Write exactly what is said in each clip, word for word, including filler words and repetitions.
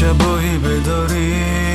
شبایی بداری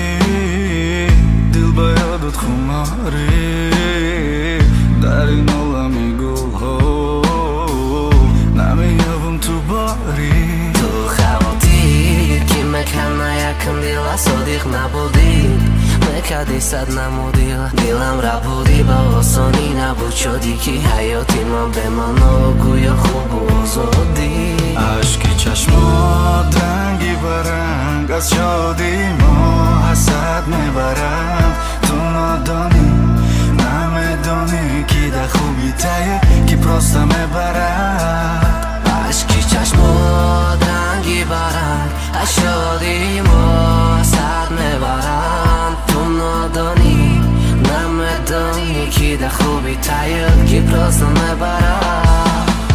دل با یادت خماری در این عالمی گل ها نمیابم تو باری تو خواتی که مکان یکم دیل صادق نبودی مکدی صد نمودی دیلم را بودی با آسانی نبود شدی که حیاتی من به من آگویا خوب و آزادی عشقی چشمات رنگی برنگ از شادی ما حسد میبرند تو نادانی نمیدانی که در خوبی تایه که پرسته میبرند عشقی چشمات رنگی برنگ از شادی ما حسد میبرند تو نادانی نمیدانی که در خوبی تایه که پرسته میبرند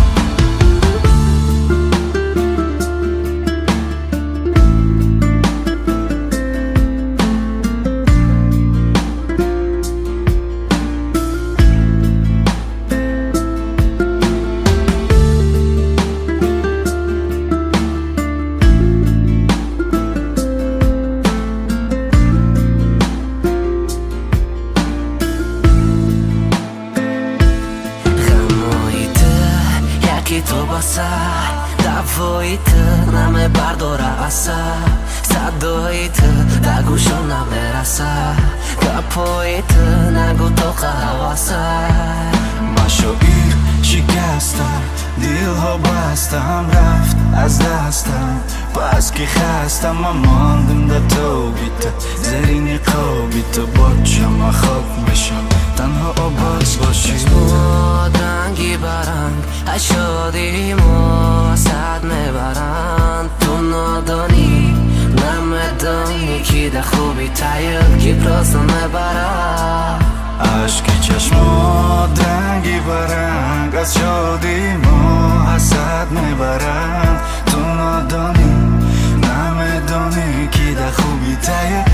تو بسر دفایی تو نمه برداره اثر صدایی تو در گوشم نمیرسه گپایی تو نگو تو قهوسر با شعیر شکستم دیل ها بستم رفت از دستم بس که خستم من ماندم در تو بیت زرین قابی تو بچم خواب بشم تنها آباز باشی چشمات رنگی برنگ از شادی ما صد میبرند تو نادانی نمیدانی که در خوبی تایل که پرسته میبرند عشقی چشمات رنگی برنگ از شادی ما حسد میبرند تو نادانی نمیدانی که در خوبی تایه